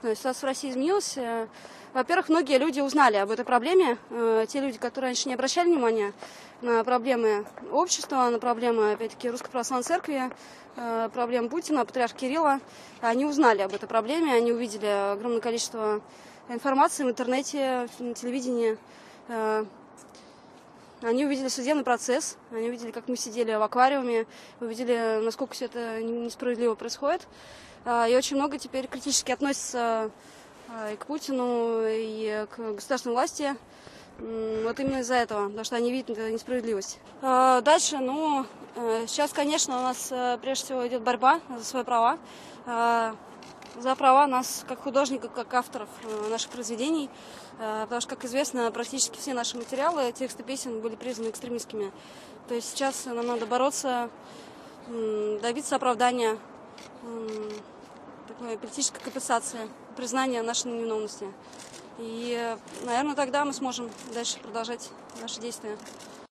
Ситуация в России изменилась. Во-первых, многие люди узнали об этой проблеме. Те люди, которые раньше не обращали внимания на проблемы общества, на проблемы, опять-таки, Русской Православной Церкви, проблем Путина, патриарха Кирилла, они узнали об этой проблеме, они увидели огромное количество информации в интернете, на телевидении. Они увидели судебный процесс, они увидели, как мы сидели в аквариуме, увидели, насколько все это несправедливо происходит. И очень много теперь критически относятся и к Путину, и к государственной власти. Вот именно из-за этого, потому что они видят несправедливость. Дальше, сейчас, конечно, у нас прежде всего идет борьба за свои права. За права нас, как художников, как авторов наших произведений. Потому что, как известно, практически все наши материалы, тексты песен были признаны экстремистскими. То есть сейчас нам надо бороться, добиться оправдания, такой политической компенсации, признания нашей невиновности. И, наверное, тогда мы сможем дальше продолжать наши действия.